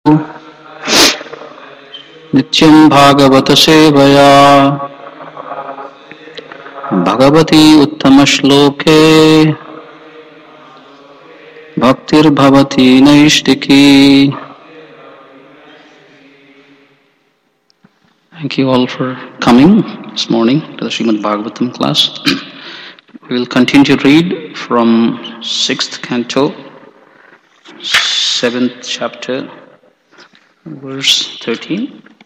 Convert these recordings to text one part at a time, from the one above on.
नित्यं भागवत सेवया Bhagwati उत्तमश्लोके भक्तिर्भवति नैष्टिकी. Thank you all for coming this morning to the Srimad Bhagavatam class. We will continue to read from 6th canto, 7th chapter, verse 13.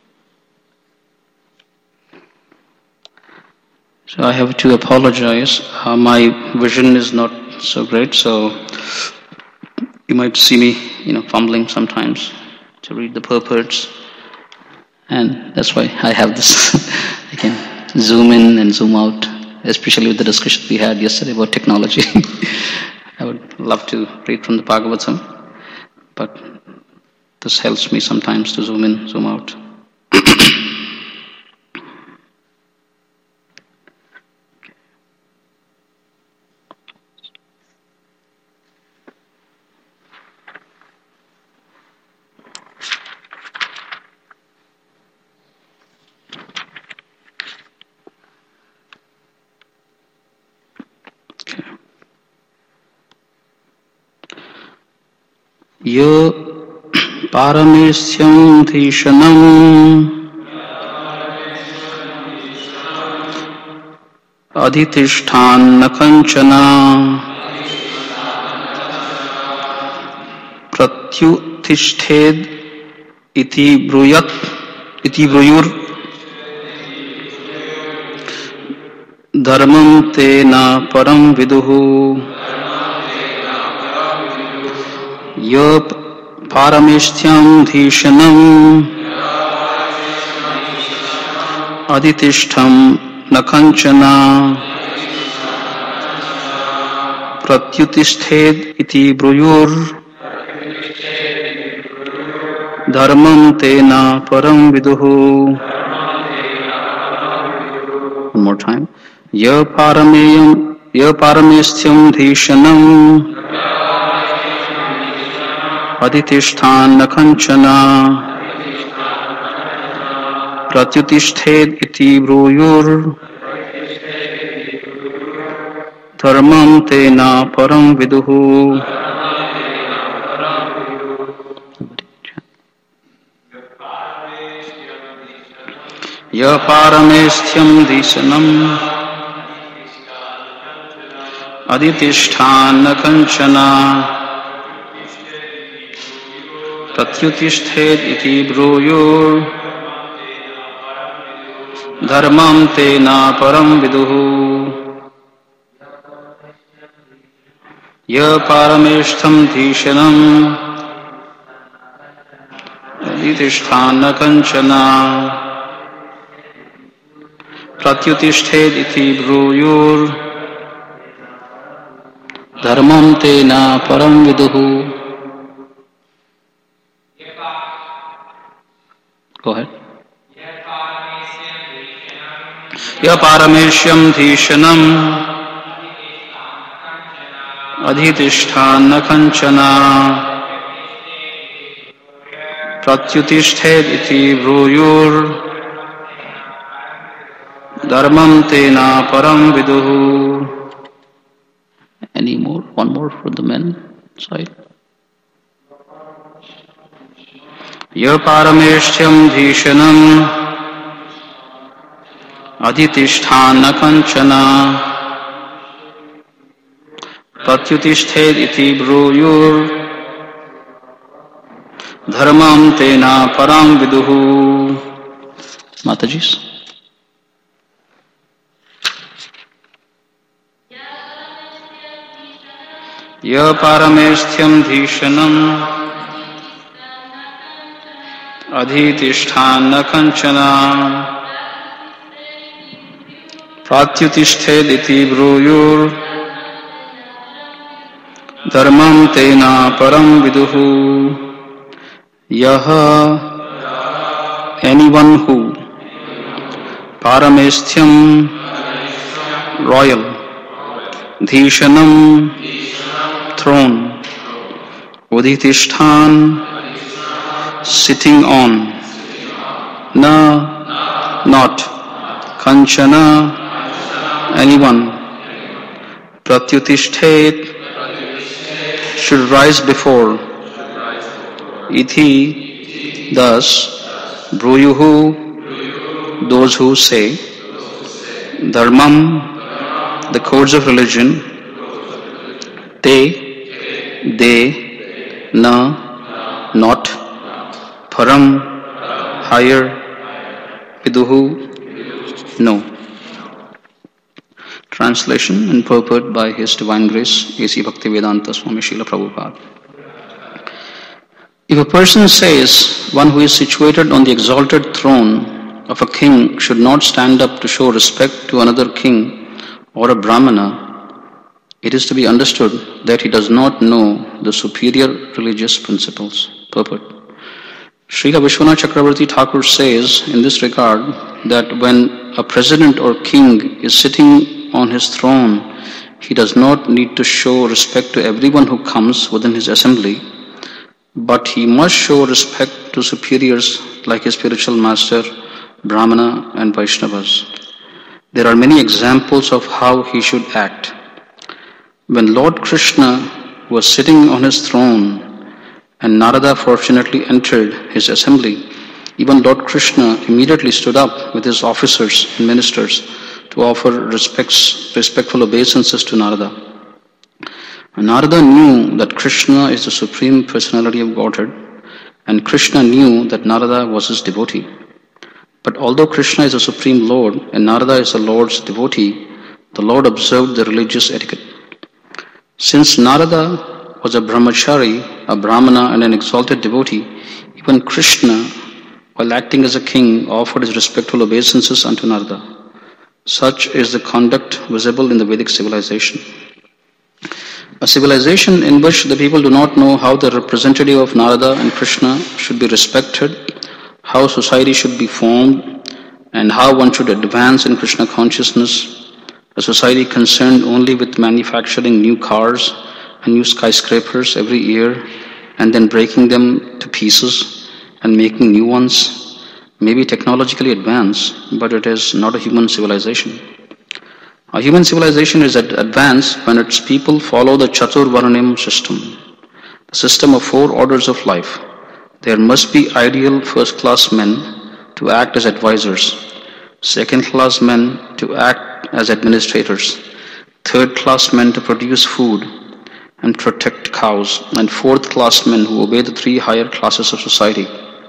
So I have to apologize. My vision is not so great, so you might see me, fumbling sometimes to read the purports. And that's why I have this. I can zoom in and zoom out, especially with the discussion we had yesterday about technology. I would love to read from the Bhagavatam, but this helps me sometimes to zoom in, zoom out. यो पारमेष्ठ्यं धीशनम् अधितिष्ठान्न कञ्चन प्रत्युत्तिष्ठेद् इति ब्रूयुर् धर्मं ते न परं विदुः. यो पारमेष्ठ्यं धीशनम् अधितिष्ठं न कञ्चन प्रत्युत्तिष्ठेद् इति ब्रूयुर् धर्मं ते न परं विदुः. One more time. यो पारमेष्ठ्यं धीशनम् अधितिष्ठान्न कञ्चन प्रत्युत्तिष्ठेद् इति ब्रूयुर् धर्मं ते न परं विदुः. य पारमेष्ठ्यं धीशनम् अधितिष्ठान्न कञ्चन प्रत्युत्तिष्ठेद् इति ब्रूयुर् धर्मं ते न परं विदुः. य पारमेष्ठ्यं धीशनम् अधितिष्ठान्न कञ्चन प्रत्युत्तिष्ठेद् इति ब्रूयुर् धर्मं ते न परं विदुः. Go ahead. या पारमेष्ठ्यं धीशनम् अधितिष्ठान्न कञ्चन प्रत्युत्तिष्ठेद् इति ब्रूयुर् धर्मं ते न परं विदुः. Any more? One more for the men side. य पारमेष्ठ्यं धीशनम् अधितिष्ठान्न कञ्चन प्रत्युत्तिष्ठेद् इति ब्रूयुर् धर्मं ते न परं विदुः. Mataji. य पारमेष्ठ्यं धीशनम् अधितिष्ठान्न कञ्चन प्रत्युत्तिष्ठेद् इति ब्रूयुर् धर्मं ते न परं विदुः. यः anyone who paramestham royal Dhishanam throne Uditishtan sitting on, na, not, kanchana, anyone, pratyutishthet, should rise before, iti, thus, bruyuhu, those who say, dharmam, the codes of religion, te, they, na, not, param, higher, viduhu, no. Translation and purport by His Divine Grace, A.C. Bhaktivedanta Swami Srila Prabhupada. If a person says one who is situated on the exalted throne of a king should not stand up to show respect to another king or a brahmana, it is to be understood that he does not know the superior religious principles. Purport. Srila Vishwanath Chakravarti Thakur says in this regard that when a president or king is sitting on his throne, he does not need to show respect to everyone who comes within his assembly, but he must show respect to superiors like his spiritual master, Brahmana and Vaishnavas. There are many examples of how he should act. When Lord Krishna was sitting on his throne and Narada fortunately entered his assembly, even Lord Krishna immediately stood up with his officers and ministers to offer respectful obeisances to Narada. And Narada knew that Krishna is the Supreme Personality of Godhead, and Krishna knew that Narada was his devotee. But although Krishna is the Supreme Lord and Narada is the Lord's devotee, the Lord observed the religious etiquette. Since Narada was a brahmachari, a brahmana and an exalted devotee, even Krishna, while acting as a king, offered his respectful obeisances unto Narada. Such is the conduct visible in the Vedic civilization. A civilization in which the people do not know how the representative of Narada and Krishna should be respected, how society should be formed, and how one should advance in Krishna consciousness, a society concerned only with manufacturing new cars and new skyscrapers every year and then breaking them to pieces and making new ones, may be technologically advanced, but it is not a human civilization. A human civilization is advanced when its people follow the Chatur Varnim system, the system of 4 orders of life. There must be ideal first-class men to act as advisors, second-class men to act as administrators, third-class men to produce food and protect cows, and fourth-class men who obey the 3 higher classes of society.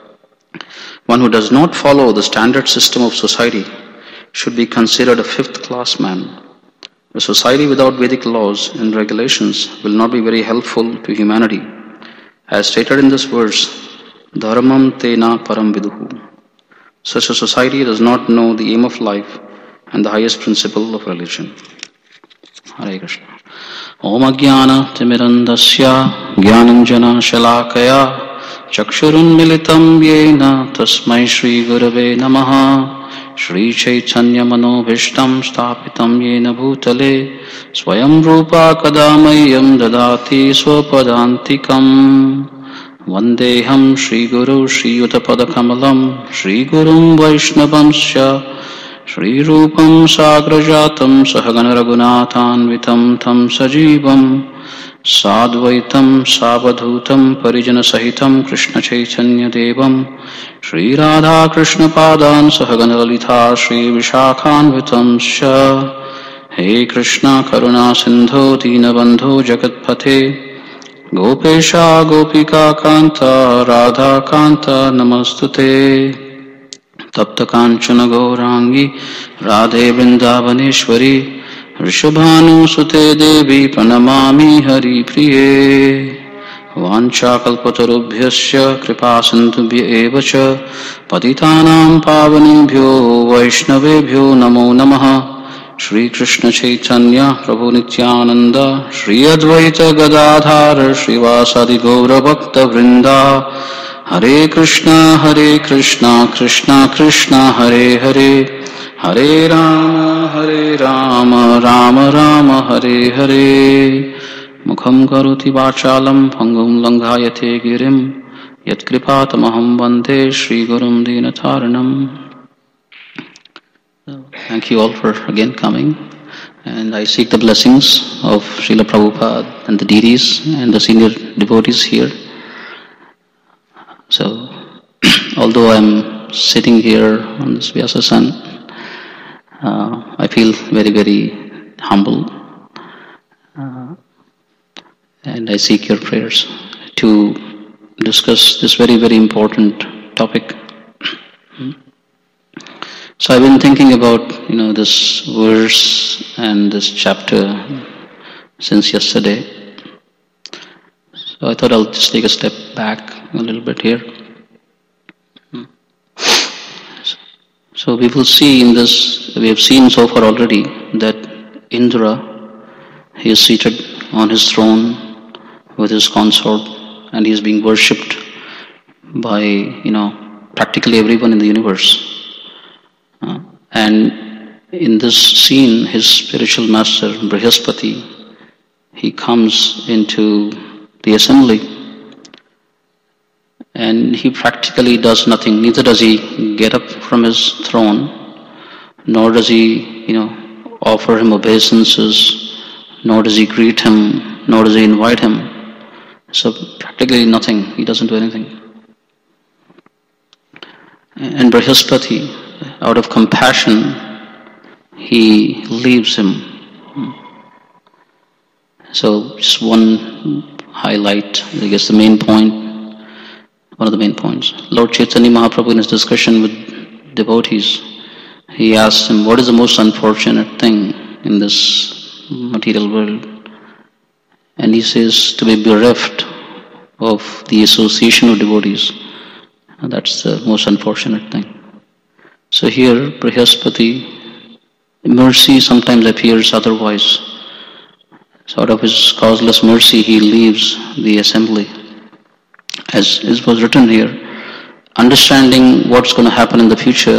One who does not follow the standard system of society should be considered a 5th-class man. A society without Vedic laws and regulations will not be very helpful to humanity. As stated in this verse, Dharmam tena param viduhu. Such a society does not know the aim of life and the highest principle of religion. Hare Krishna. Om Ajnana Timirandasya Jnananjana Shalakaya Chakshurun Militam Yena Tasmai Shri Gurave Namaha Shri Chaitanya Manobhishtam Stapitam Yena Bhutale Swayam Rupa Kadamayam Dadati Swapadantikam Vandeham Shri Guru Shri Utapada Kamalam Shri Gurum Vaishnavamsya Shri Rupam Sagrajatam Sahagana Raghunathanvitam Tam Sajivam Sadvaitam Savadhutam Parijana Sahitam Krishna Chaitanya Devam Shri Radha Krishna Padan Sahagana Lalita Shri Vishakhanvitam Sha He Krishna Karuna Sindho Dinabandho Jagatpate Gopesha Gopika Kanta Radha Kanta Namastute Tapta Kanchana Gaurangi Radhe Vrindavaneshwari Rishabhanu Sute Devi Pranamami Hari Priye Vancha Kalpatarubhyasya Kripa Sindhubhya Evacha Patitanam Pavanibhyo Vaishnavebhyo Namo Namaha Shri Krishna Chaitanya Prabhu Nityananda Shri Advaita Gadadhara Shri Vasadi Gaura Bhakta Vrinda Hare Krishna Krishna Krishna Hare Hare Hare Rama Rama Rama Hare Hare Mukham Karoti Vachalam Bhangum Langhayate Girim Yat kripatamaham vande Sri Gurum Dinataranam. Thank you all for again coming. And I seek the blessings of Srila Prabhupada and the deities and the senior devotees here. So, although I'm sitting here on this Vyasasan, I feel very, very humble. And I seek your prayers to discuss this very, very important topic. So I've been thinking about, this verse and this chapter since yesterday. So I thought I'll just take a step back a little bit here. So we will see in this, we have seen so far already that Indra, he is seated on his throne with his consort and he is being worshipped by, practically everyone in the universe. And in this scene, his spiritual master, Brihaspati, he comes into the assembly and he practically does nothing. Neither does he get up from his throne, nor does he, offer him obeisances, nor does he greet him, nor does he invite him. So practically nothing. He doesn't do anything. And Brihaspati, out of compassion, he leaves him. So just one highlight, I guess the main point, one of the main points. Lord Chaitanya Mahaprabhu in his discussion with devotees, he asked him, what is the most unfortunate thing in this material world? And he says, to be bereft of the association of devotees. And that's the most unfortunate thing. So here, Brihaspati, mercy sometimes appears otherwise. So out of his causeless mercy, he leaves the assembly. As it was written here, understanding what's going to happen in the future,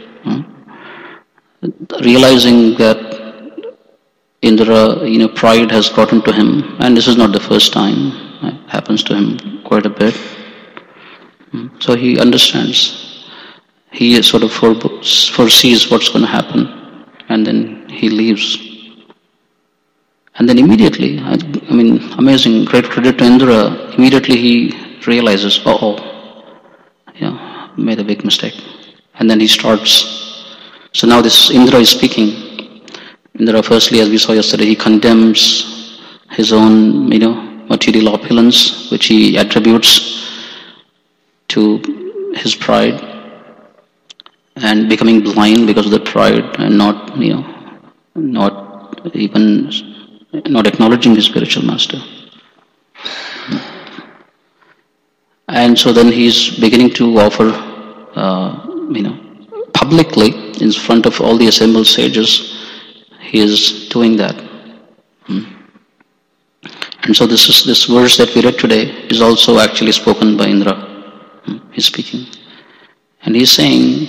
realizing that Indra, pride has gotten to him, and this is not the first time, it happens to him quite a bit. So he understands. He sort of foresees what's going to happen, and then he leaves. And then immediately, amazing, great credit to Indra, immediately he realizes, made a big mistake. And then he starts. So now this Indra is speaking. Indra, firstly, as we saw yesterday, he condemns his own, material opulence, which he attributes to his pride, and becoming blind because of that pride, and not acknowledging his spiritual master. And so then he's beginning to offer, publicly in front of all the assembled sages, he is doing that. And so this verse that we read today is also actually spoken by Indra. He's speaking. And he's saying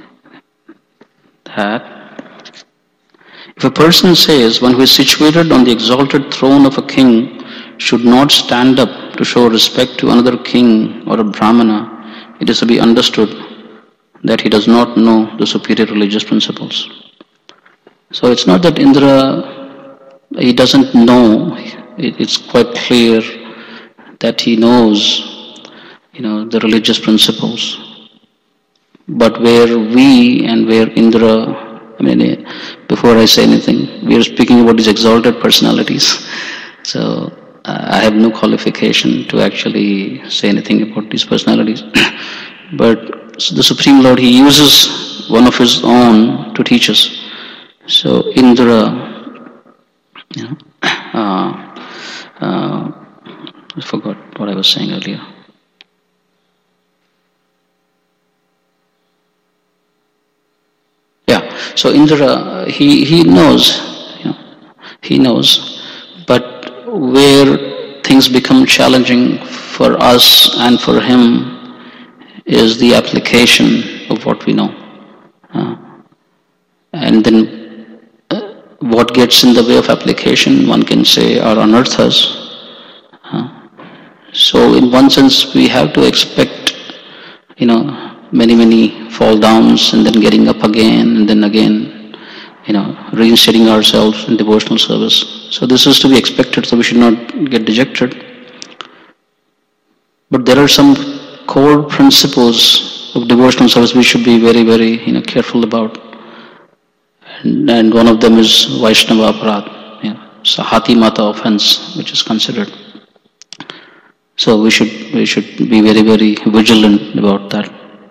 that if a person says one who is situated on the exalted throne of a king should not stand up to show respect to another king or a brahmana, it is to be understood that he does not know the superior religious principles. So it's not that Indra, he doesn't know, it's quite clear that he knows, the religious principles. But where we and where Indra, before I say anything, we are speaking about these exalted personalities. So I have no qualification to actually say anything about these personalities. But the Supreme Lord, he uses one of his own to teach us. So Indra, I forgot what I was saying earlier. Yeah, so Indra, he knows, he knows, but where things become challenging for us and for him is the application of what we know. And then what gets in the way of application, one can say, are anarthas. So in one sense, we have to expect, many fall downs and then getting up again and then again, reinstating ourselves in devotional service. So this is to be expected, so we should not get dejected. But there are some core principles of devotional service we should be very, very, careful about. And one of them is Vaishnava Aparad, Sahati Mata offense, which is considered. So we should be very, very vigilant about that.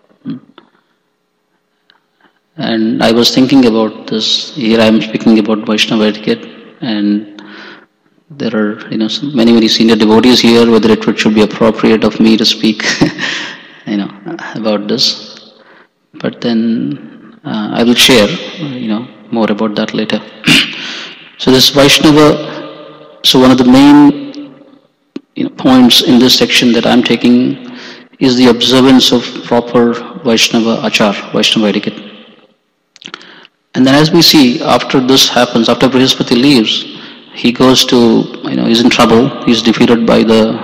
And I was thinking about this. Here I am speaking about Vaishnava etiquette, and there are many senior devotees here. Whether it should be appropriate of me to speak, about this, but then I will share, more about that later. So this Vaishnava. So one of the main points in this section that I'm taking is the observance of proper Vaishnava achar, Vaishnava etiquette. And then as we see, after this happens, after Brihaspati leaves, he goes to, he's in trouble, he's defeated by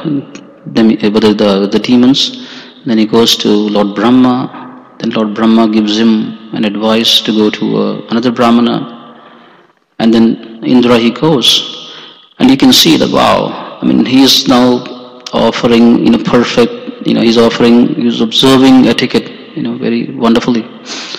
the demons, then he goes to Lord Brahma, then Lord Brahma gives him an advice to go to another Brahmana, and then Indra he goes, and you can see that, wow, he is now offering, perfect, he's observing etiquette, very wonderfully.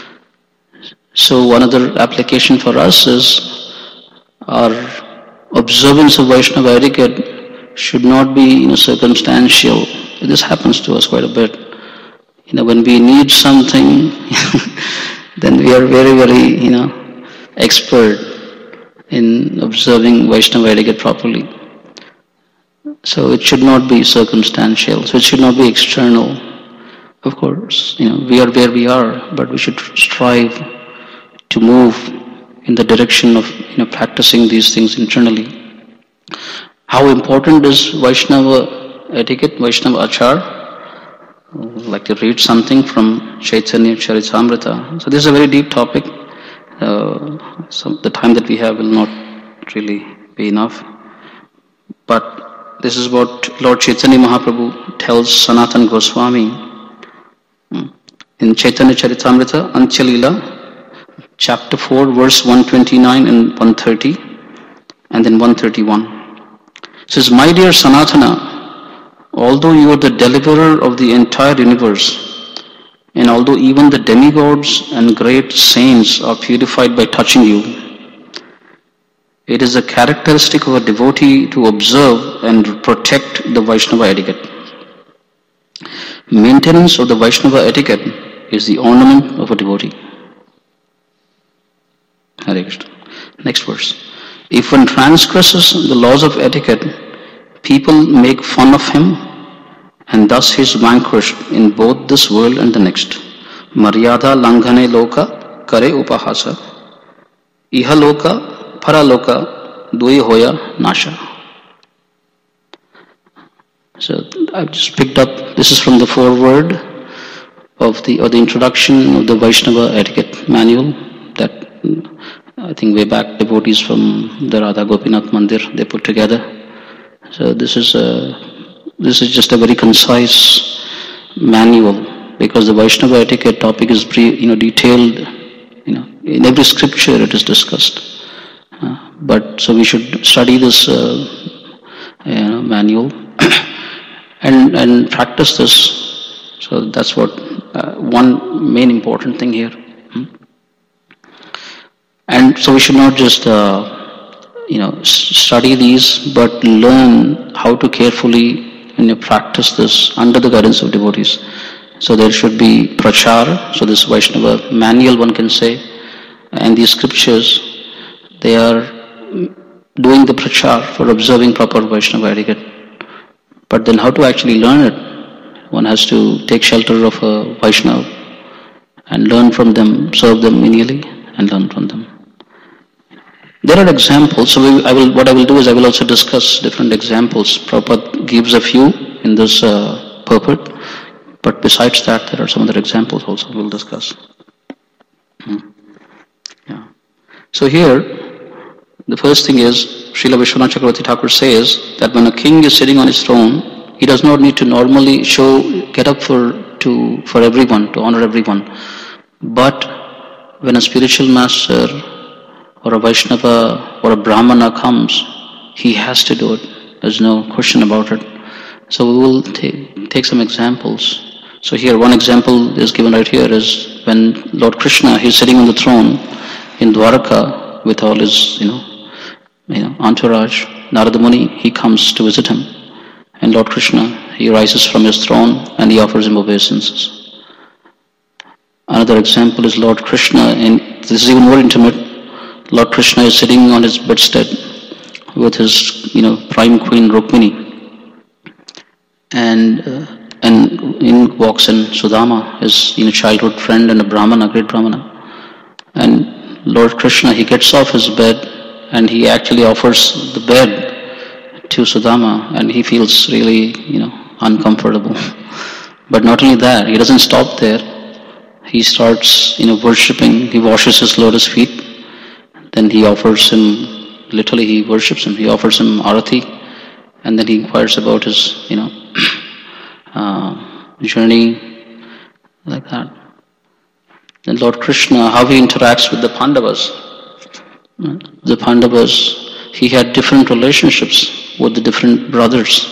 So one other application for us is our observance of Vaishnava etiquette should not be circumstantial. This happens to us quite a bit. When we need something, then we are very, very, expert in observing Vaishnava etiquette properly. So it should not be circumstantial. So it should not be external. Of course, we are where we are, but we should strive to move in the direction of practicing these things internally. How important is Vaishnava etiquette, Vaishnava achar? I would like to read something from Chaitanya Charitamrita. So this is a very deep topic. So the time that we have will not really be enough. But this is what Lord Chaitanya Mahaprabhu tells Sanatan Goswami in Chaitanya Charitamrita, Antya-lila, chapter 4, verse 129 and 130, and then 131. It says, "My dear Sanatana, although you are the deliverer of the entire universe, and although even the demigods and great saints are purified by touching you, it is a characteristic of a devotee to observe and protect the Vaishnava etiquette. Maintenance of the Vaishnava etiquette is the ornament of a devotee." Hare Krishna. Next verse. "If one transgresses the laws of etiquette, people make fun of him, and thus he is vanquished in both this world and the next. Maryada langhane loka kare upahasa. Iha loka paraloka dui hoya nasha." So I've just picked up, this is from the foreword of the introduction of the Vaishnava etiquette manual that I think way back devotees from the Radha Gopinath Mandir, they put together. So this is just a very concise manual, because the Vaishnava etiquette topic is detailed, in every scripture it is discussed. But so we should study this manual and practice this. So that's what one main important thing here. And so we should not just study these, but learn how to carefully practice this under the guidance of devotees. So there should be prachar, so this Vaishnava manual one can say, and these scriptures, they are doing the prachar for observing proper Vaishnava etiquette. But then how to actually learn it? One has to take shelter of a Vaishnava and learn from them, serve them menially and learn from them. There are examples, so what I will do is I will also discuss different examples. Prabhupada gives a few in this purport, but besides that, there are some other examples also we'll discuss. Yeah. So here, the first thing is, Srila Vishwanath Chakravarti Thakur says that when a king is sitting on his throne, He does not need to normally get up for everyone, to honor everyone. But when a spiritual master or a Vaishnava or a Brahmana comes, he has to do it. There's no question about it. So we will take some examples. So here, one example is given right here is when Lord Krishna, he's sitting on the throne in Dwaraka with all his, entourage. Narada Muni, he comes to visit him. And Lord Krishna, he rises from his throne and he offers him obeisances. Another example is Lord Krishna, and this is even more intimate. Lord Krishna is sitting on his bedstead with his, prime queen Rukmini. And in walks in Sudama, his childhood friend and a Brahmana, great Brahmana. And Lord Krishna, he gets off his bed and he actually offers the bed to Sudama, and he feels really, uncomfortable. But not only that, he doesn't stop there. He starts, worshipping. He washes his lotus feet. Then he offers him, literally he worships him. He offers him arati, and then he inquires about his, journey, like that. Then Lord Krishna, how he interacts with the Pandavas. The Pandavas, he had different relationships with the different brothers.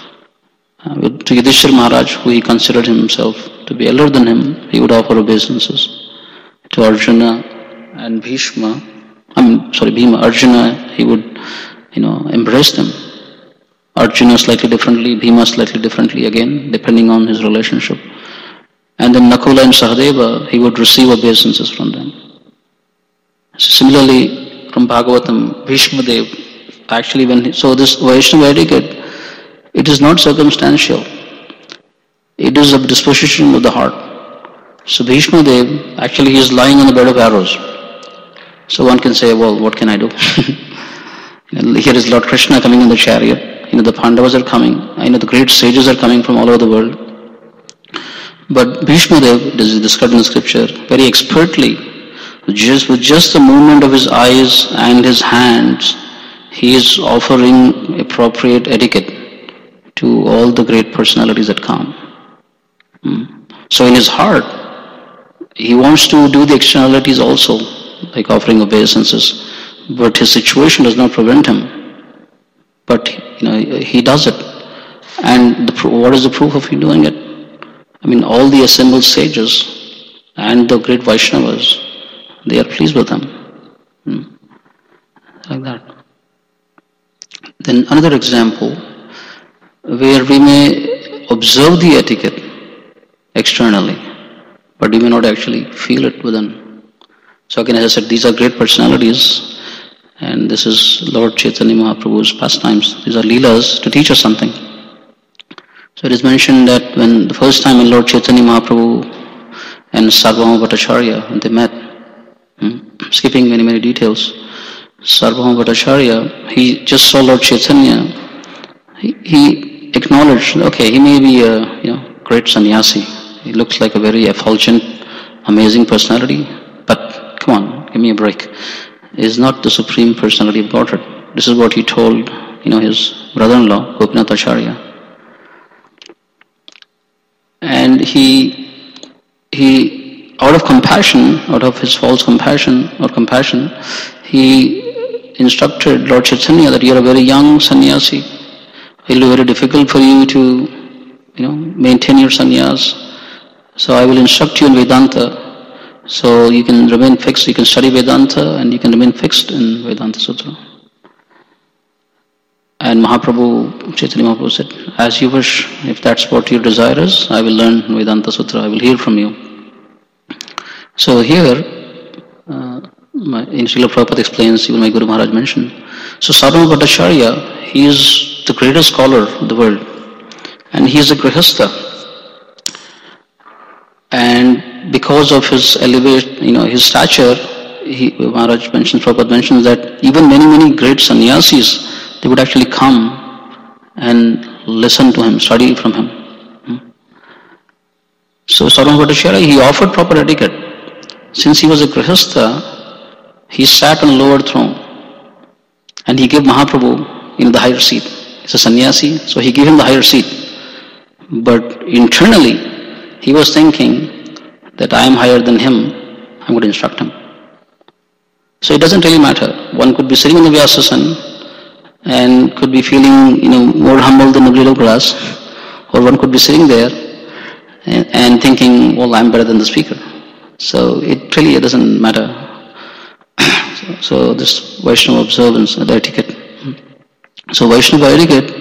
To Yudhishthira Maharaj, who he considered himself to be elder than him, he would offer obeisances. To Arjuna and Bhima, Arjuna, he would, embrace them. Arjuna slightly differently, Bhima slightly differently again, depending on his relationship. And then Nakula and Sahadeva, he would receive obeisances from them. Similarly, from Bhagavatam, Bhishma Dev, actually so this Vaishnava etiquette, it is not circumstantial. It is a disposition of the heart. So Bhishma Dev, actually he is lying on the bed of arrows. So one can say, well, what can I do? Here is Lord Krishna coming in the chariot. The Pandavas are coming. The great sages are coming from all over the world. But Bhishma Dev, this is described in the scripture, very expertly, with just the movement of his eyes and his hands, he is offering appropriate etiquette to all the great personalities that come. So in his heart, he wants to do the externalities also, like offering obeisances, but his situation does not prevent him. But he does it. And what is the proof of him doing it? All the assembled sages and the great Vaishnavas, they are pleased with him. Like that. Then another example, where we may observe the etiquette externally, but we may not actually feel it within. So again, as I said, these are great personalities, and this is Lord Chaitanya Mahaprabhu's pastimes. These are leelas to teach us something. So it is mentioned that when the first time when Lord Chaitanya Mahaprabhu and Sarvabhauma Bhattacharya, when they met, skipping many details, Sarvabhauma Bhattacharya, he just saw Lord Chaitanya. He acknowledged, okay, he may be a great sannyasi. He looks like a very effulgent, amazing personality, but come on, give me a break. He is not the supreme personality of Godhead. This is what he told, his brother-in-law, Gopinath Acharya. And he, out of compassion, out of his false compassion, he instructed Lord Chaitanya that you are a very young sannyasi. It will be very difficult for you to, maintain your sannyas. So I will instruct you in Vedanta. So you can remain fixed, you can study Vedanta and you can remain fixed in Vedanta Sutra. And Mahaprabhu, Chaitanya Mahaprabhu said, as you wish, if that's what your desire is, I will learn Vedanta Sutra, I will hear from you. So here, in Srila Prabhupada explains, even my Guru Maharaj mentioned, so Sarvabhauma Bhattacharya, he is the greatest scholar of the world, and he is a Grihastha. And because of his his stature, Maharaj mentions, Prabhupada mentions that even many great sannyasis, they would actually come and listen to him, study from him. So Sarvabhauma Bhattacharya, he offered proper etiquette. Since he was a Grihastha, he sat on a lower throne and he gave Mahaprabhu the higher seat. He's a sannyasi, so he gave him the higher seat. But internally, he was thinking that I am higher than him, I'm going to instruct him. So it doesn't really matter. One could be sitting in the Vyasasana and could be feeling, more humble than the blade of grass, or one could be sitting there and thinking, well, I'm better than the speaker. So it really doesn't matter. So this Vaishnava observance, the etiquette. So Vaishnava etiquette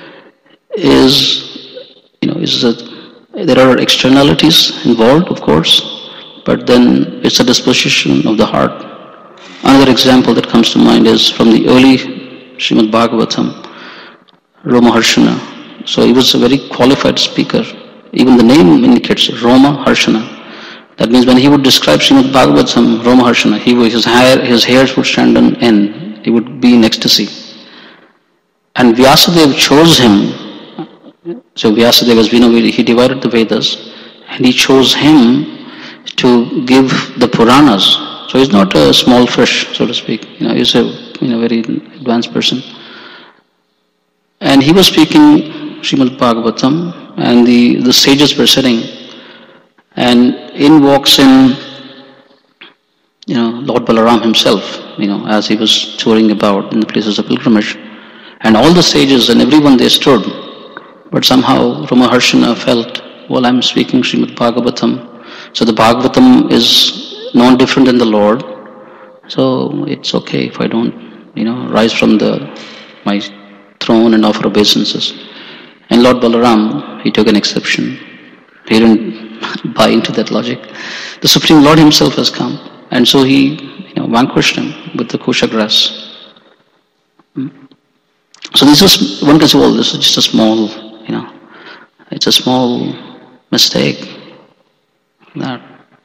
there are externalities involved, of course, but then it's a disposition of the heart. Another example that comes to mind is from the early Srimad Bhagavatam, Roma Harshana. So he was a very qualified speaker. Even the name indicates Roma Harshana. That means when he would describe Srimad Bhagavatam, Roma Harshana, his hairs would stand on end. He would be in ecstasy. And Vyasadeva chose him. So Vyasadeva, as we know, he divided the Vedas, and he chose him to give the Puranas. So he's not a small fish, so to speak. He's a very advanced person. And he was speaking Srimad Bhagavatam, and the sages were sitting, and in walks in Lord Balaram himself, as he was touring about in the places of pilgrimage, and all the sages and everyone, they stood. But somehow Rama Harshana felt, well, I'm speaking Srimad Bhagavatam, so the Bhagavatam is no different than the Lord, so it's okay if I don't rise from my throne and offer obeisances. And Lord Balaram, he took an exception. He didn't buy into that logic. The Supreme Lord himself has come, and so he vanquished him with the kosha grass. So this is, one can say, well, this is just a small, it's a small mistake. That.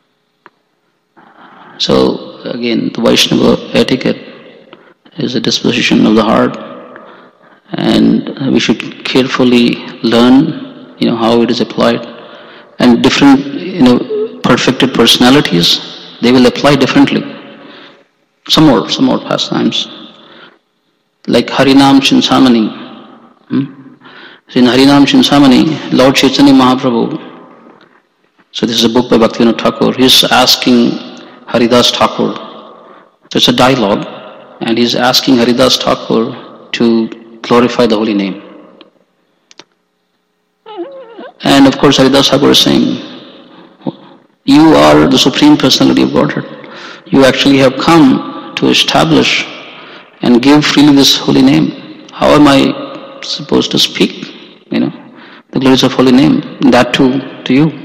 So again, the Vaishnava etiquette is a disposition of the heart, and we should carefully learn, how it is applied. And different, perfected personalities, they will apply differently. Some more pastimes. Like Harinam Chintamani. So in Harinam Chintamani, Lord Chaitanya Mahaprabhu, so this is a book by Bhaktivinoda Thakur, he's asking Haridas Thakur. So it's a dialogue, and he's asking Haridas Thakur to glorify the holy name. And of course Haridas Thakur is saying, you are the Supreme Personality of Godhead. You actually have come to establish and give freely this holy name. How am I supposed to speak, the glories of holy name, that too to you?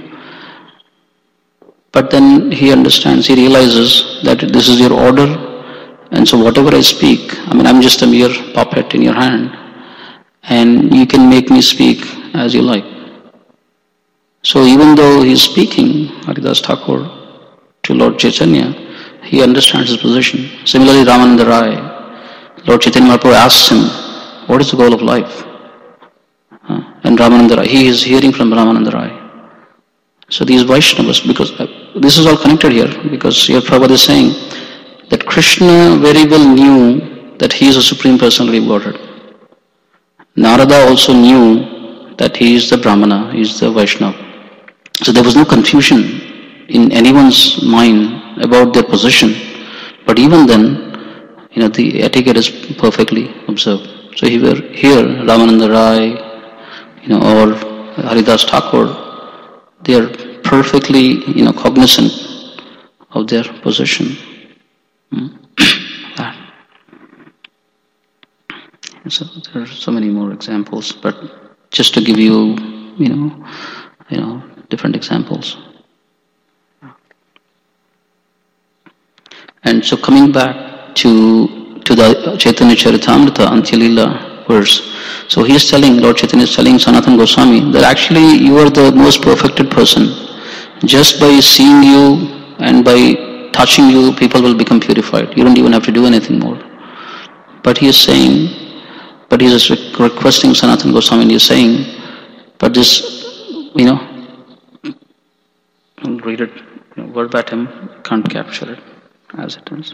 But then he understands, he realizes that this is your order, and so whatever I speak, I'm just a mere puppet in your hand, and you can make me speak as you like. So even though he is speaking, Haridas Thakur, to Lord Chaitanya, he understands his position. Similarly, Ramananda Rai, Lord Chaitanya Mahaprabhu asks him, what is the goal of life? And Ramananda Rai, he is hearing from Ramananda Rai. So these Vaishnavas, because this is all connected here, because here Prabhupada is saying that Krishna very well knew that he is a Supreme Personality of Godhead. Narada also knew that he is the Brahmana, he is the Vaishnava. So there was no confusion in anyone's mind about their position. But even then, the etiquette is perfectly observed. So here, Ramananda Rai, or Haridas Thakur, they are perfectly, cognizant of their position. So there are so many more examples, but just to give you, different examples. And so coming back to the Chaitanya Charitamrita Antyalila verse, so he is telling, Lord Chaitanya is telling Sanatana Goswami that actually you are the most perfected person. Just by seeing you and by touching you, people will become purified. You don't even have to do anything more. But he is saying, but he is requesting Sanatana Goswami, and he is saying, but this, I'll read it verbatim, can't capture it as it is.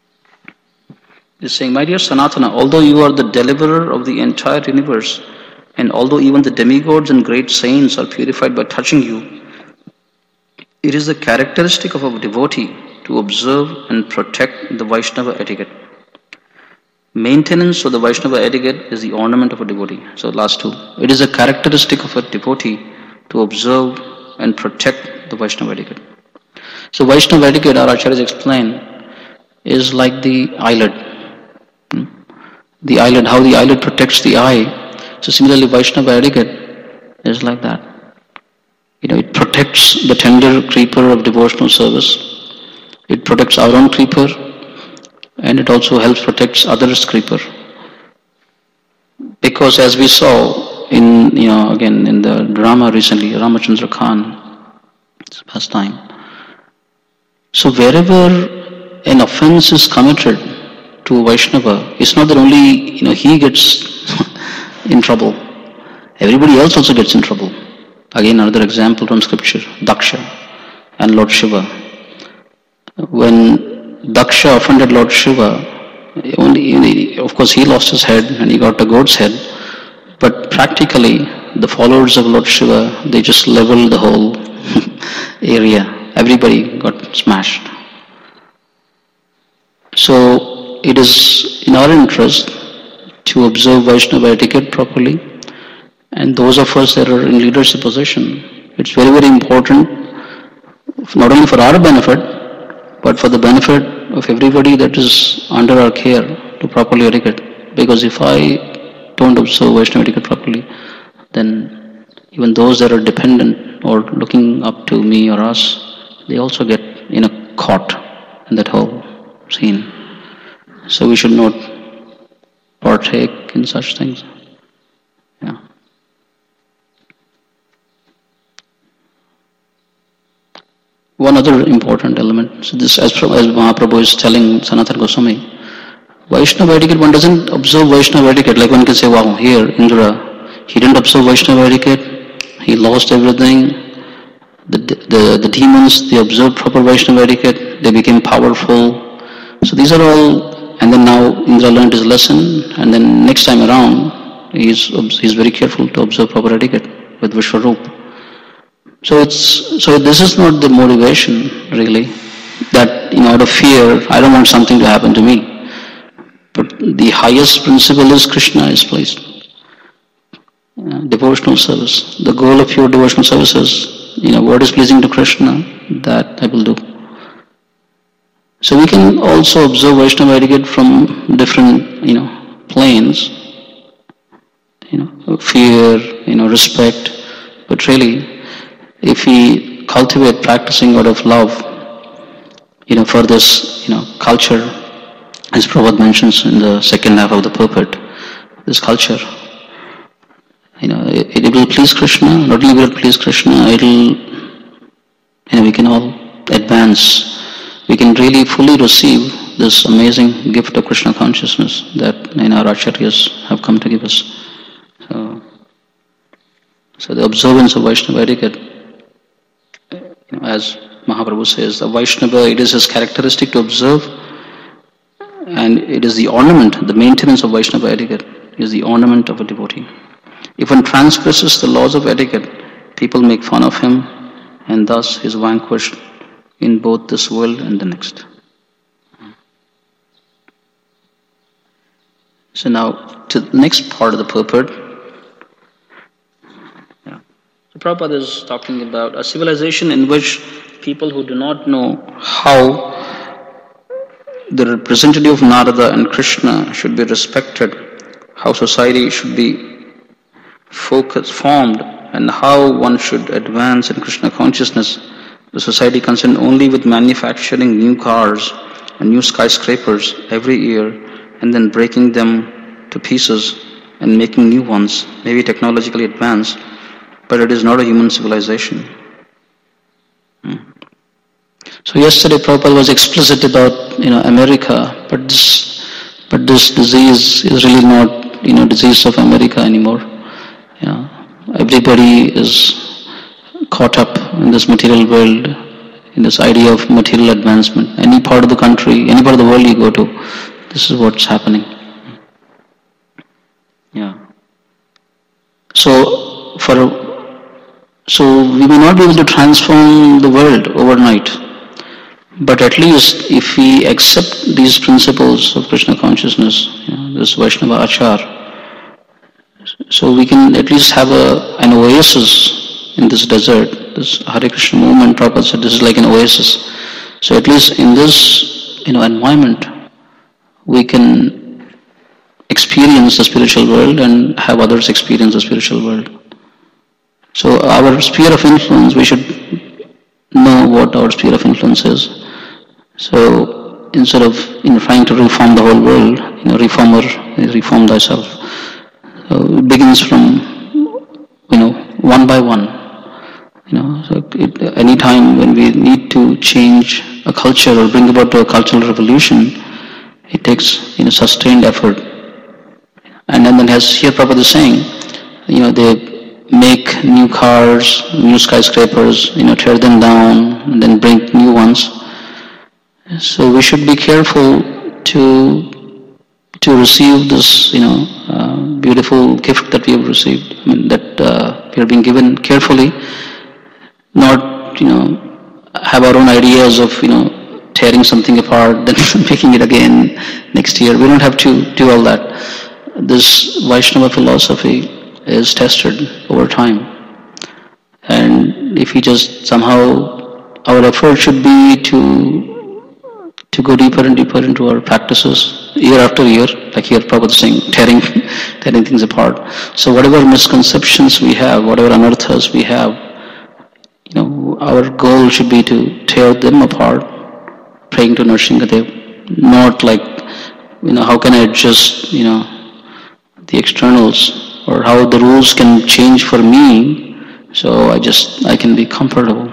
He's saying, my dear Sanatana, although you are the deliverer of the entire universe And although even the demigods and great saints are purified by touching you, it is the characteristic of a devotee to observe and protect the Vaishnava etiquette. Maintenance of the Vaishnava etiquette is the ornament of a devotee. So, last two. It is a characteristic of a devotee to observe and protect the Vaishnava etiquette. So, Vaishnava etiquette, our acharyas explain, is like the eyelid. The eyelid, how the eyelid protects the eye. So, similarly, Vaishnava etiquette is like that. It protects the tender creeper of devotional service. It protects our own creeper, and it also helps protects others' creeper. Because as we saw in, again in the drama recently, Ramachandra Khan, past time. So wherever an offense is committed to Vaishnava, it's not that only, he gets in trouble. Everybody else also gets in trouble. Again, another example from scripture, Daksha and Lord Shiva. When Daksha offended Lord Shiva, of course he lost his head and he got a goat's head, but practically the followers of Lord Shiva, they just leveled the whole area. Everybody got smashed. So it is in our interest to observe Vaishnava etiquette properly, and those of us that are in leadership position, it's very, very important, not only for our benefit, but for the benefit of everybody that is under our care, to properly etiquette. Because if I don't observe Vaishnava etiquette properly, then even those that are dependent or looking up to me or us, they also get caught in that whole scene. So we should not partake in such things. Yeah. One other important element, so this as Mahaprabhu is telling Sanatana Goswami, Vaishnava etiquette, one doesn't observe Vaishnava etiquette, like one can say, wow, here Indra, he didn't observe Vaishnava etiquette, he lost everything. The demons, they observed proper Vaishnava etiquette, they became powerful. So these are all, and then now Indra learned his lesson, and then next time around, he's very careful to observe proper etiquette with Vishwarup. So this is not the motivation really, that out of fear, I don't want something to happen to me. But the highest principle is Krishna is placed. Devotional service. The goal of your devotional service is, what is pleasing to Krishna, that I will do. So we can also observe Vaishnava etiquette from different, planes. Fear, respect. But really, if we cultivate practicing out of love, for this, culture, as Prabhupada mentions in the second half of the purport, this culture, it will please Krishna. Not only will it please Krishna, we can all advance. We can really fully receive this amazing gift of Krishna consciousness that our acharyas have come to give us. So the observance of Vaishnava etiquette, as Mahaprabhu says, the Vaishnava, it is his characteristic to observe, and it is the ornament, the maintenance of Vaishnava etiquette is the ornament of a devotee. If one transgresses the laws of etiquette, people make fun of him, and thus he is vanquished in both this world and the next. So now, to the next part of the purport. So Prabhupada is talking about a civilization in which people who do not know how the representative of Narada and Krishna should be respected, how society should be formed, and how one should advance in Krishna consciousness. The society concerned only with manufacturing new cars and new skyscrapers every year, and then breaking them to pieces and making new ones, maybe technologically advanced, but it is not a human civilization. So yesterday Prabhupada was explicit about America, but this disease is really not disease of America anymore. Everybody is caught up in this material world, in this idea of material advancement. Any part of the country, any part of the world you go to, this is what's happening. Yeah. So we may not be able to transform the world overnight, but at least if we accept these principles of Krishna consciousness, this Vaishnava Achar, so we can at least have an oasis in this desert. This Hare Krishna movement, Prabhupada said, this is like an oasis. So at least in this environment, we can experience the spiritual world and have others experience the spiritual world. So our sphere of influence, we should know what our sphere of influence is. So instead of trying to reform the whole world, reform thyself. So it begins from one by one. So any time when we need to change a culture or bring about a cultural revolution, it takes sustained effort. And then as here Prabhupada is saying, they make new cars, new skyscrapers, tear them down and then bring new ones. So we should be careful to receive this beautiful gift that we have received. That we are being given carefully, not have our own ideas of tearing something apart, then making it again next year. We don't have to do all that. This Vaishnava philosophy is tested over time, and if we just somehow, our effort should be to go deeper and deeper into our practices year after year, like here Prabhupada is saying, tearing things apart. So whatever misconceptions we have, whatever anarthas we have, our goal should be to tear them apart, praying to Nrsingadev, not like, how can I adjust, the externals, or how the rules can change for me, so I can be comfortable.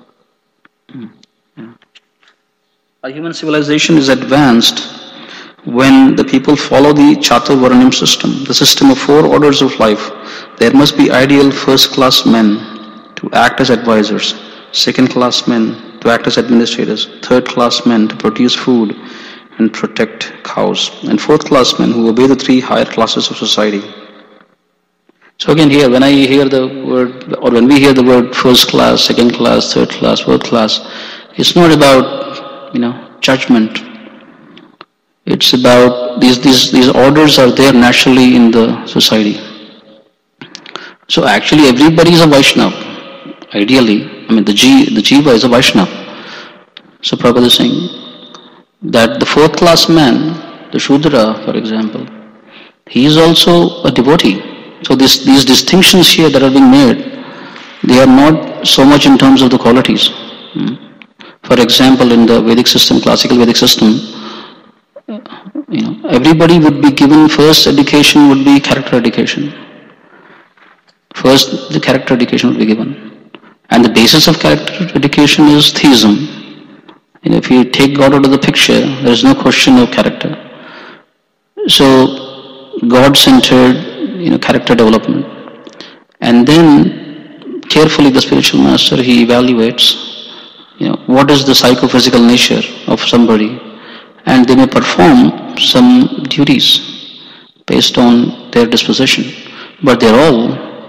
A human civilization is advanced when the people follow the Chaturvaranyam system, the system of 4 orders of life. There must be ideal first-class men to act as advisors, second-class men to act as administrators, third-class men to produce food and protect cows, and fourth-class men who obey the 3 higher classes of society. So again here, when I hear the word, or when we hear the word first class, second class, third class, fourth class, it's not about judgment. It's about these orders are there naturally in the society. So actually everybody is a Vaishnava. Ideally, the Jiva is a Vaishnava. So Prabhupada is saying that the 4th class man, the Shudra for example, he is also a devotee. So these distinctions here that are being made, they are not so much in terms of the qualities. For example, in the Vedic system, classical Vedic system, everybody would be given first education would be character education. First, the character education would be given. And the basis of character education is theism. If you take God out of the picture, there is no question of character. So, God-centered, character development. And then, carefully the spiritual master, he evaluates what is the psychophysical nature of somebody, and they may perform some duties based on their disposition. But they're all,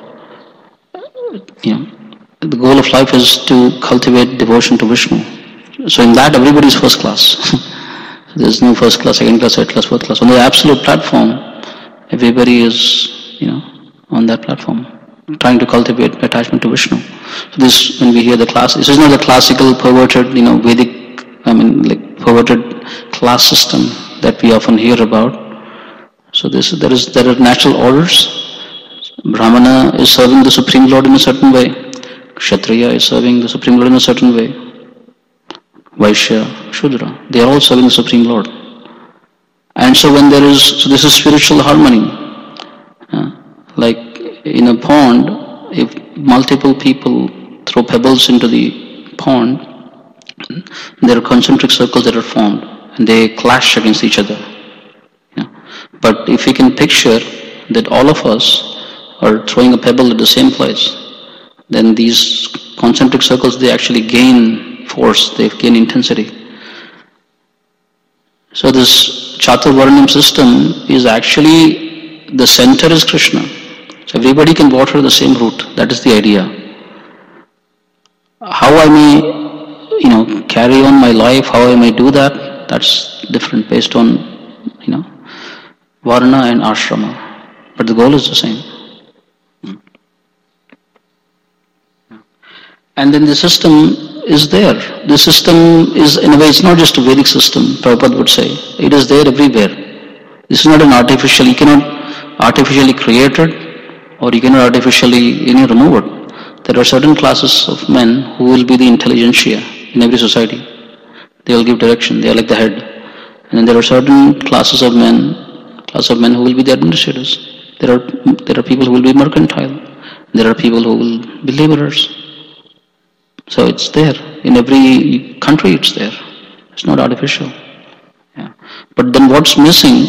the goal of life is to cultivate devotion to Vishnu. So in that, everybody is first class. There's no first class, second class, third class, fourth class. On the absolute platform, everybody is, on that platform, trying to cultivate attachment to Vishnu. So this, when we hear the class, this is not the classical perverted, Vedic, perverted class system that we often hear about. So there are natural orders. Brahmana is serving the Supreme Lord in a certain way. Kshatriya is serving the Supreme Lord in a certain way. Vaishya, Shudra, they are all serving the Supreme Lord. And so when this is spiritual harmony. Like in a pond, if multiple people throw pebbles into the pond, there are concentric circles that are formed and they clash against each other. But if we can picture that all of us are throwing a pebble at the same place, then these concentric circles, they actually gain force, they gain intensity. So this Chaturvaranyam system is actually, the center is Krishna. So everybody can water the same root. That is the idea. How I may, carry on my life, how I may do that, that's different based on, varna and ashrama. But the goal is the same. And then the system is there. The system is, in a way, it's not just a Vedic system, Prabhupada would say. It is there everywhere. This is not an artificial, you cannot artificially create it, or you cannot artificially remove it. There are certain classes of men who will be the intelligentsia in every society. They will give direction, they are like the head. And then there are certain classes of men who will be the administrators. There are people who will be mercantile. There are people who will be laborers. So it's there. In every country it's there. It's not artificial. Yeah. But then what's missing,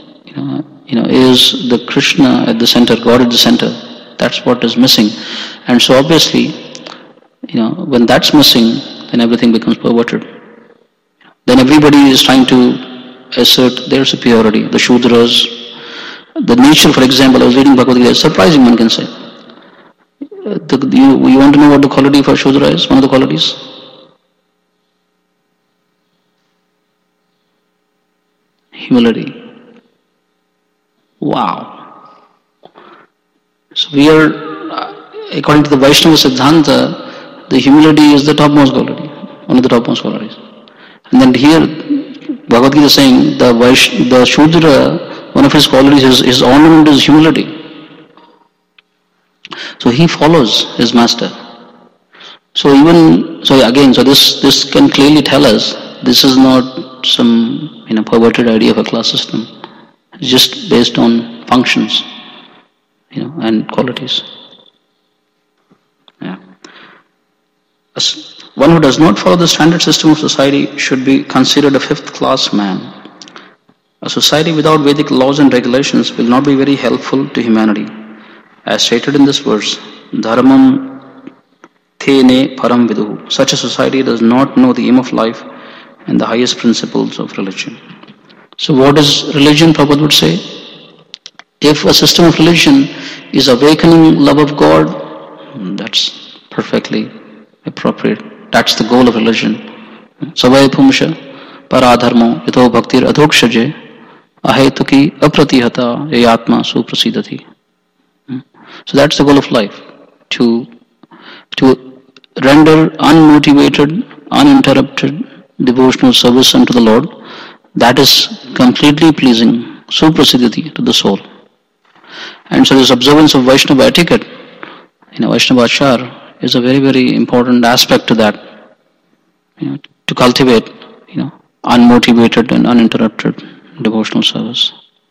is the Krishna at the center, God at the center. That's what is missing. And so obviously, when that's missing, then everything becomes perverted. Then everybody is trying to assert their superiority. The Shudras, the nature, for example, I was reading Bhagavad Gita, surprising one can say. You want to know what the quality for Shudra is? One of the qualities? Humility. Wow. So we are, according to the Vaishnava Siddhanta, the humility is the topmost quality, one of the topmost qualities. And then here, Bhagavad Gita is saying the Shudra, one of his qualities, his ornament is humility. So he follows his master. So this can clearly tell us this is not some perverted idea of a class system. It's just based on functions, and qualities. Yeah. One who does not follow the standard system of society should be considered a fifth-class man. A society without Vedic laws and regulations will not be very helpful to humanity. As stated in this verse, Dharmam Thene Param Viduhu. Such a society does not know the aim of life and the highest principles of religion. So what is religion, Prabhupada would say? If a system of religion is awakening love of God, that's perfectly appropriate. That's the goal of religion. Savai Pumsha Paradharmo Yatho Bhaktir Adhokshaje Ahetuki Apratihata Yayatma Suprasidati. So that's the goal of life, to render unmotivated, uninterrupted devotional service unto the Lord. That is completely pleasing, suprasiddhati, to the soul. And so this observance of Vaishnava etiquette, Vaishnava achar, is a very, very important aspect to that, to cultivate, unmotivated and uninterrupted devotional service.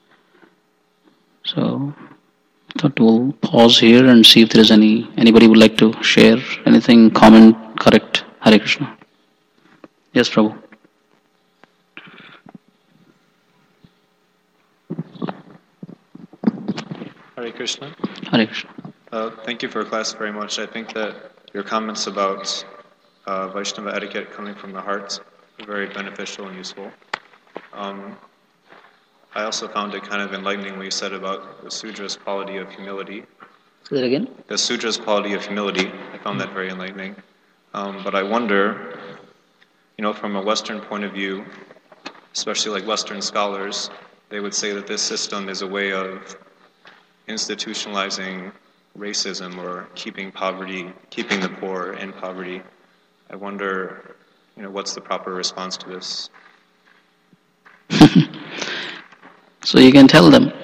So I thought we'll pause here and see if there is anybody would like to share anything, comment, correct. Hare Krishna. Yes, Prabhu. Hare Krishna. Hare Krishna. Thank you for class very much. I think that your comments about Vaishnava etiquette coming from the heart are very beneficial and useful. I also found it kind of enlightening what you said about the Sudra's quality of humility. Say that again? The Sudra's quality of humility. I found that very enlightening. But I wonder, from a Western point of view, especially like Western scholars, they would say that this system is a way of institutionalizing racism or keeping the poor in poverty. I wonder, what's the proper response to this? So you can tell them.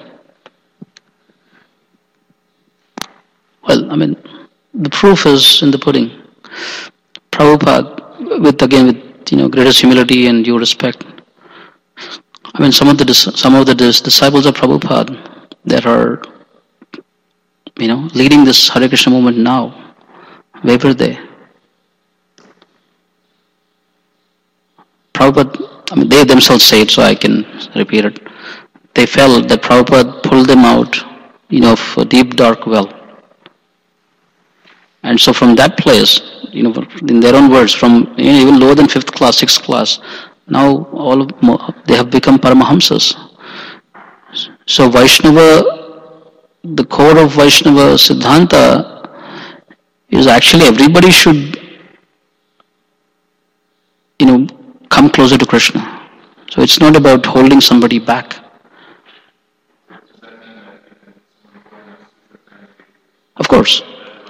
Well, the proof is in the pudding. Prabhupada, with greatest humility and due respect. Some of the disciples of Prabhupada that are, leading this Hare Krishna movement now, where were they? Prabhupada, they themselves say it, so I can repeat it. They felt that Prabhupada pulled them out, of a deep dark well. And so from that place, in their own words, from even lower than 5th class, 6th class, now they have become Paramahamsas. So Vaishnava the core of Vaishnava Siddhanta is actually everybody should, come closer to Krishna. So it's not about holding somebody back. Of course.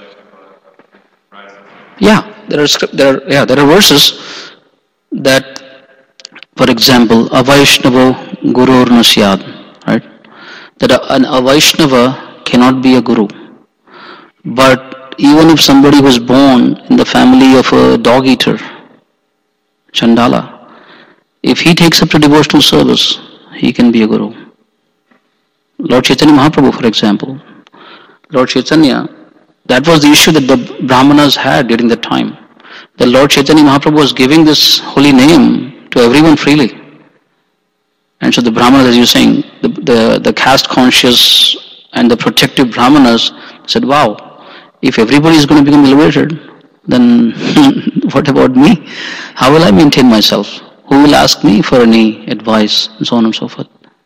Yeah, there are verses that, for example, Avaishnavo Gurur Nasyad, right? That a Vaishnava cannot be a guru. But even if somebody was born in the family of a dog eater, Chandala, if he takes up to devotional service, he can be a guru. Lord Chaitanya Mahaprabhu, for example, Lord Chaitanya, that was the issue that the Brahmanas had during that time. The Lord Chaitanya Mahaprabhu was giving this holy name to everyone freely. And so the Brahmanas, as you're saying, the caste conscious and the protective Brahmanas said, wow, if everybody is going to become elevated, then what about me? How will I maintain myself? Who will ask me for any advice? And so on and so forth.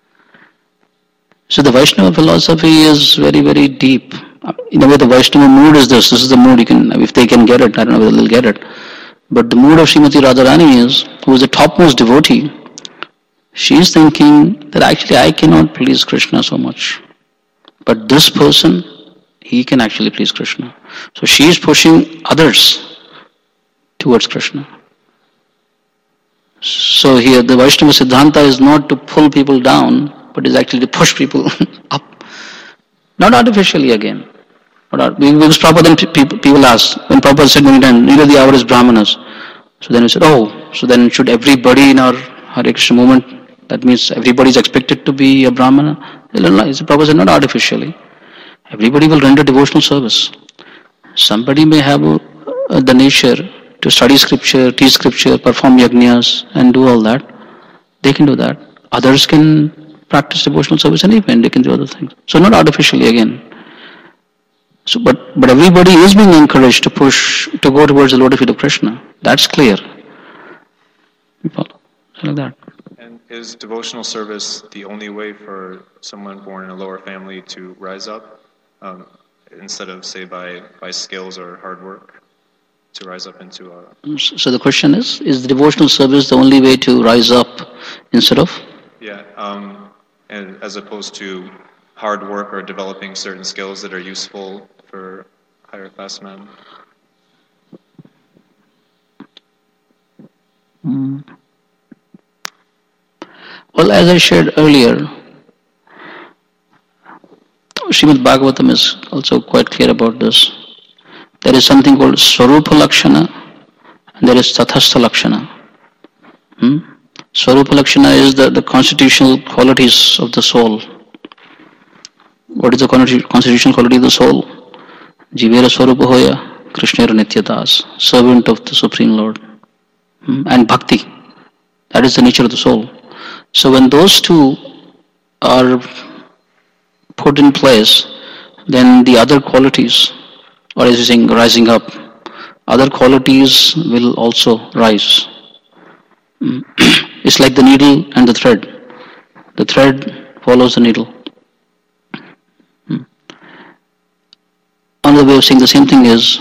So the Vaishnava philosophy is very, very deep. In a way, the Vaishnava mood is this. This is the mood you can, if they can get it, I don't know whether they'll get it. But the mood of Srimati Radharani is, who is the topmost devotee, she is thinking that actually I cannot please Krishna so much. But this person, he can actually please Krishna. So she is pushing others towards Krishna. So here the Vaishnava Siddhanta is not to pull people down, but is actually to push people up. Not artificially again. Because Prabhupada, people ask, when Prabhupada said many times, neither the hour is Brahmanas. So then we said, so then should everybody in our Hare Krishna movement, that means everybody is expected to be a Brahmana? Prabhupada said, not artificially. Everybody will render devotional service. Somebody may have the nature to study scripture, teach scripture, perform yajnas, and do all that. They can do that. Others can practice devotional service and even they can do other things. So not artificially again. So, but everybody is being encouraged to push, to go towards the lotus feet of Krishna. That's clear. You follow? Like that. And is devotional service the only way for someone born in a lower family to rise up, instead of, say, by skills or hard work, to rise up into a... So the question is the devotional service the only way to rise up instead of? Yeah, and as opposed to hard work or developing certain skills that are useful for higher class men? Well, as I shared earlier, Srimad Bhagavatam is also quite clear about this. There is something called Swarupa Lakshana and there is Tathastha Lakshana. Swarupa Lakshana is the constitutional qualities of the soul. What is the constitutional quality of the soul? Jivera Swarupa Hoya, Krishnera Nityadas, servant of the Supreme Lord. And Bhakti. That is the nature of the soul. So when those two are put in place, then the other qualities, or as you saying, rising up, other qualities will also rise. It's like the needle and the thread. The thread follows the needle. Another way of saying the same thing is,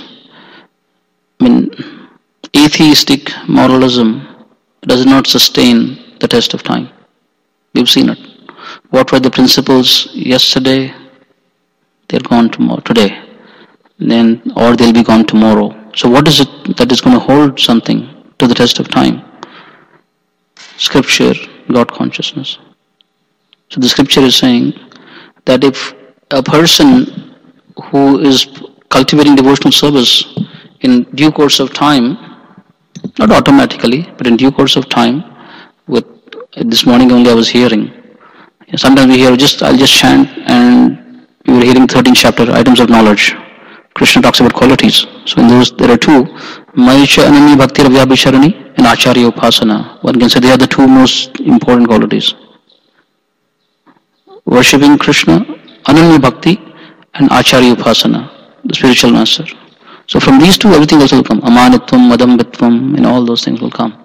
atheistic moralism does not sustain the test of time. We've seen it. What were the principles yesterday? They're gone today. Or they'll be gone tomorrow. So what is it that is going to hold something to the test of time? Scripture, God consciousness. So the scripture is saying that if a person who is cultivating devotional service in due course of time, not automatically, but in due course of time, with this morning only I was hearing. Sometimes we hear I'll just chant, and we were hearing 13th chapter, items of knowledge. Krishna talks about qualities. So in those there are two, Maisha Ananya Bhakti Ravyabhisharani and Acharya Upasana. One can say they are the two most important qualities. Worshipping Krishna, Ananya Bhakti and Acharya Upasana, the spiritual master. So from these two everything else will come. Amanitvam, Madambitvam, and all those things will come.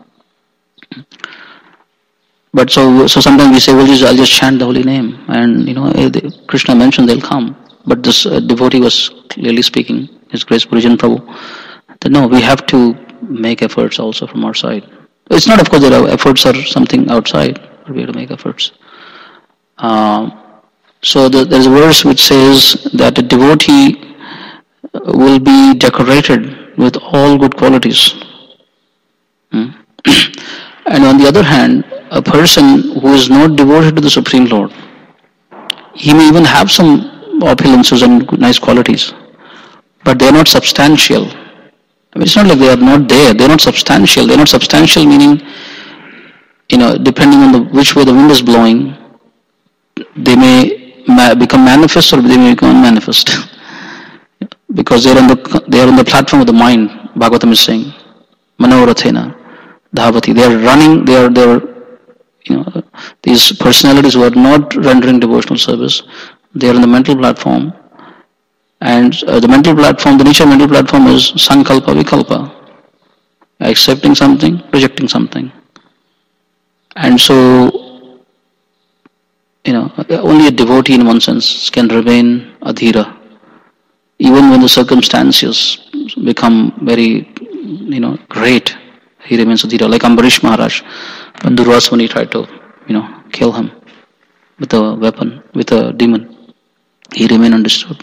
But so sometimes we say, I'll just chant the holy name, and Krishna mentioned they'll come. but this devotee was clearly speaking, His Grace Purijan Prabhu, that no, we have to make efforts also from our side. It's not, of course, there are efforts or something outside, but we have to make efforts. So there's a verse which says that a devotee will be decorated with all good qualities. And on the other hand, a person who is not devoted to the Supreme Lord, he may even have some opulences and nice qualities, but they are not substantial. I mean, it's not like they are not there. They are not substantial. They are not substantial meaning, depending on which way the wind is blowing, they may become manifest or they may become unmanifest. Because they are on the platform of the mind. Bhagavatam is saying, Manorathena, Dhavati. They are running. They are these personalities who are not rendering devotional service. They are on the mental platform. And the mental platform, the nature of mental platform is sankalpa vikalpa, accepting something, rejecting something. And so, only a devotee in one sense can remain adhira. Even when the circumstances become very, great, he remains adhira. Like Ambarish Maharaj, when Durvasmuni tried to, kill him with a weapon, with a demon, he remained undisturbed.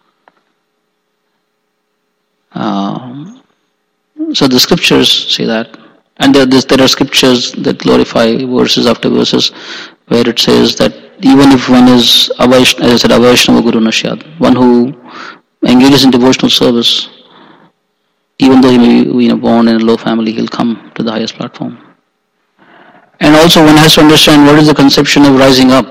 So the scriptures say that, and there are scriptures that glorify verses after verses, where it says that even if one is Avaishnava, as I said, Avaishnava Guru Nashyad, one who engages in devotional service, even though he may be born in a low family, he'll come to the highest platform. And also one has to understand what is the conception of rising up.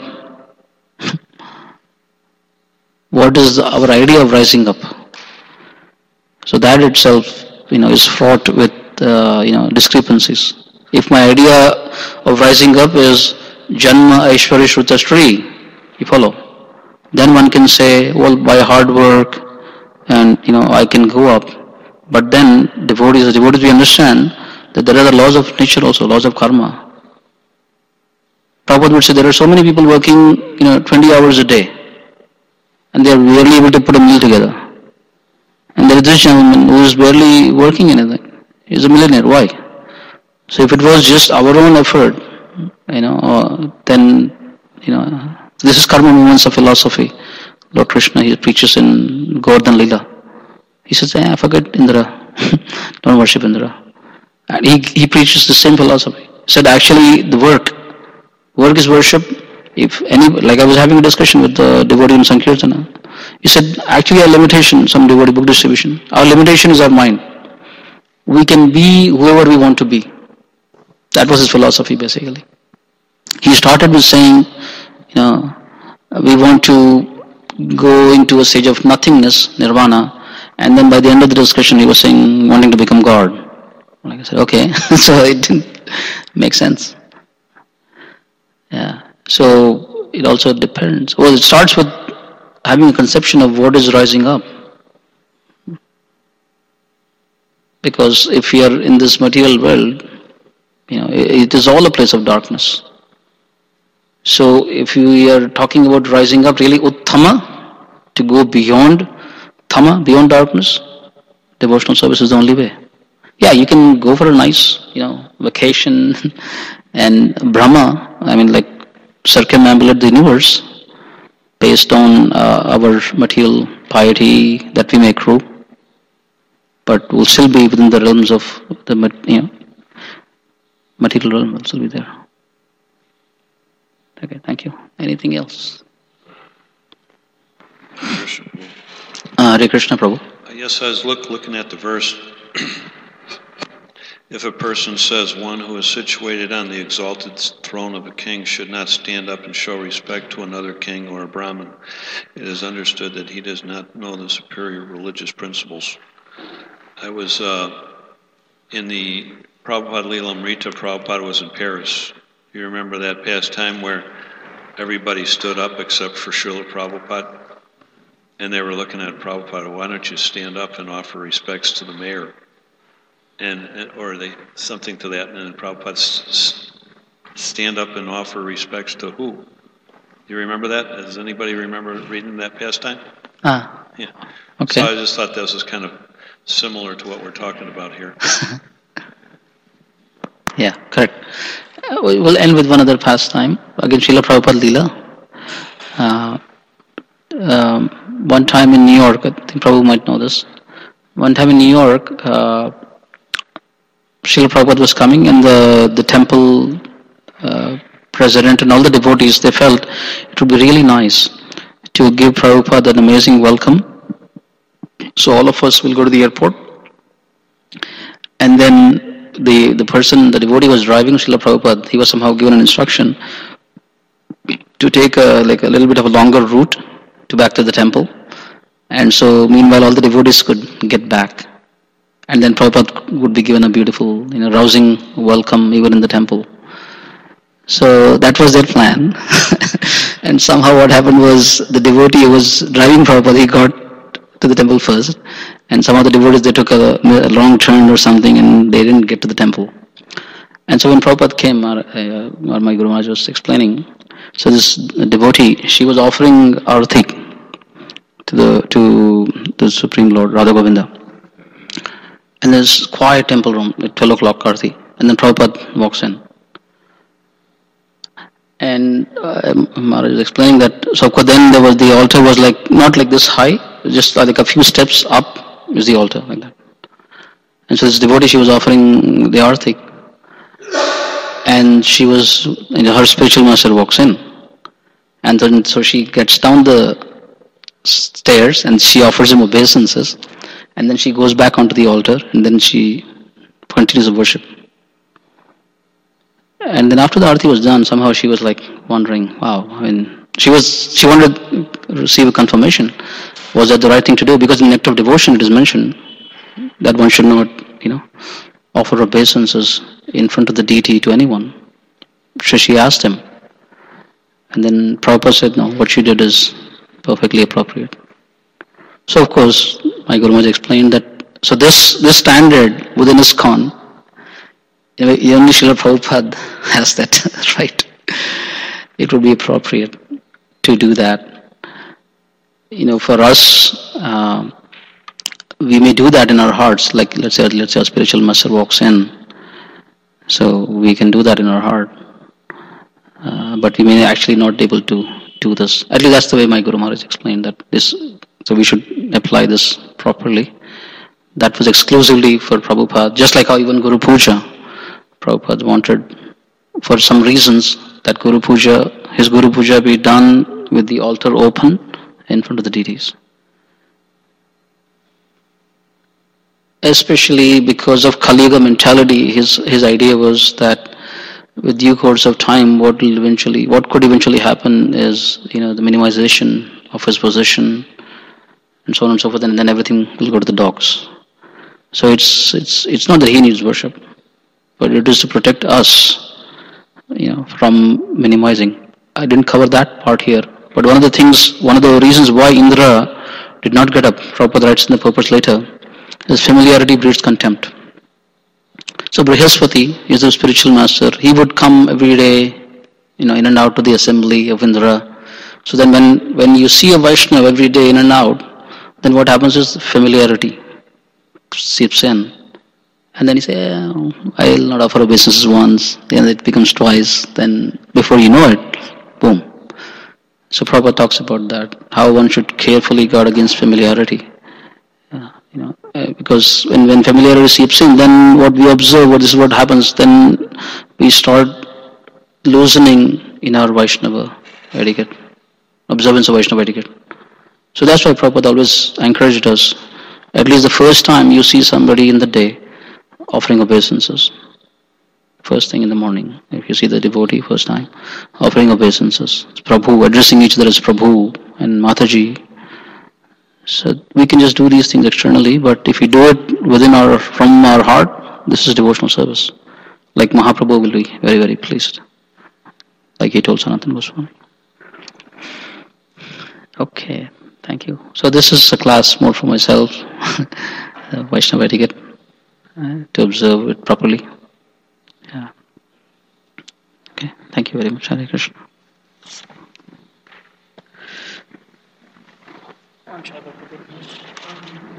What is our idea of rising up? So that itself, is fraught with, discrepancies. If my idea of rising up is Janma Aishwarya Shruta Shri, you follow, then one can say, well, by hard work, and I can go up. But then devotees we understand that there are the laws of nature also, laws of karma. Prabhupada would say there are so many people working, 20 hours a day, and they are barely able to put a meal together. And there is this gentleman who is barely working anything. He is a millionaire. Why? So if it was just our own effort, then, this is karma movements of philosophy. Lord Krishna, he preaches in Govardhan Lila. He says, forget Indra. Don't worship Indra. And he preaches the same philosophy. He said, actually, the work is worship. Like I was having a discussion with the devotee in Sankirtana. He said, actually our limitation, some devotee book distribution, our limitation is our mind. We can be whoever we want to be. That was his philosophy basically. He started with saying, we want to go into a stage of nothingness, nirvana, and then by the end of the discussion he was saying, wanting to become God. Like I said, okay, so it didn't make sense. Yeah, so it also depends. Well, it starts with having a conception of what is rising up. Because if we are in this material world, it is all a place of darkness. So if we are talking about rising up, really uttama, to go beyond tama, beyond darkness, devotional service is the only way. Yeah, you can go for a nice, vacation and Brahma, like circumambulate the universe based on our material piety that we may accrue, but we'll still be within the realms of the material realm. Will still be there. Okay, thank you. Anything else? Hare Krishna, Prabhu. Yes, I was looking at the verse. If a person says one who is situated on the exalted throne of a king should not stand up and show respect to another king or a Brahmin, it is understood that he does not know the superior religious principles. I was in the Prabhupada Lilamrita. Prabhupada was in Paris. You remember that past time where everybody stood up except for Srila Prabhupada? And they were looking at Prabhupada, why don't you stand up and offer respects to the mayor? Or something to that, and then Prabhupada stand up and offer respects to who? Do you remember that? Does anybody remember reading that past time? Ah, Yeah. okay. So I just thought this was kind of similar to what we're talking about here. Yeah, correct. We'll end with one other pastime. Again, Srila Prabhupada Leela. Uh, one time in New York, I think Prabhu might know this. One time in New York, Srila Prabhupada was coming, and the temple president and all the devotees, they felt it would be really nice to give Prabhupada an amazing welcome. So all of us will go to the airport, and then the person, the devotee was driving Srila Prabhupada, he was somehow given an instruction to take like a little bit of a longer route to back to the temple. And so meanwhile all the devotees could get back. And then Prabhupada would be given a beautiful, rousing welcome even in the temple. So that was their plan. And somehow what happened was the devotee who was driving Prabhupada, he got to the temple first. And some of the devotees, they took a wrong turn or something and they didn't get to the temple. And so when Prabhupada came, or my Guru Maharaj was explaining, so this devotee, she was offering arati to the Supreme Lord, Radha Govinda. And there's quiet temple room at 12 o'clock arati. And then Prabhupada walks in. And Maharaj is explaining that, so then there was, the altar was like, not like this high, just like a few steps up is the altar, like that. And so this devotee, she was offering the arati. And she was, her spiritual master walks in. And then so she gets down the stairs and she offers him obeisances. And then she goes back onto the altar and then she continues the worship. And then after the arati was done, somehow she was like wondering, wow, I mean, she wanted to receive a confirmation. Was that the right thing to do? Because in the act of devotion it is mentioned that one should not, offer obeisances in front of the deity to anyone. So she asked him. And then Prabhupada said, no, what she did is perfectly appropriate. So of course, my Guru Maharaj explained that, so this standard within ISKCON, only Srila Prabhupada has that right. It would be appropriate to do that. For us, we may do that in our hearts, like let's say our spiritual master walks in. So we can do that in our heart. But we may actually not be able to do this. At least that's the way my Guru Maharaj explained that this. So we should apply this properly. That was exclusively for Prabhupada. Just like how even Guru Puja, Prabhupada wanted, for some reasons, that his Guru Puja be done with the altar open in front of the deities. Especially because of Kali Yuga mentality, his idea was that with due course of time, what could eventually happen is, the minimization of his position, and so on and so forth, and then everything will go to the dogs. So it's not that he needs worship, but it is to protect us, from minimizing. I didn't cover that part here, but one of the reasons why Indra did not get up, Prabhupada writes in the purpose later, is familiarity breeds contempt. So Brihaspati is the spiritual master. He would come every day, in and out to the assembly of Indra. So then when you see a Vaishnava every day in and out, then what happens is familiarity seeps in. And then you say, I'll not offer obeisances once, then it becomes twice, then before you know it, boom. So Prabhupada talks about that, how one should carefully guard against familiarity. Because when familiarity seeps in, then what we observe, this is what happens, then we start loosening in our Vaishnava etiquette, observance of Vaishnava etiquette. So that's why Prabhupada always encouraged us, at least the first time you see somebody in the day offering obeisances, first thing in the morning, if you see the devotee first time, offering obeisances, it's Prabhu, addressing each other as Prabhu and Mataji. So we can just do these things externally, but if we do it from our heart, this is devotional service. Like Mahaprabhu will be very, very pleased. Like he told Sanatana Goswami. Okay, thank you. So this is a class more for myself, Vaishnava etiquette, to observe it properly. Yeah. Okay, thank you very much. Hare Krishna. Aşağıda durmuş.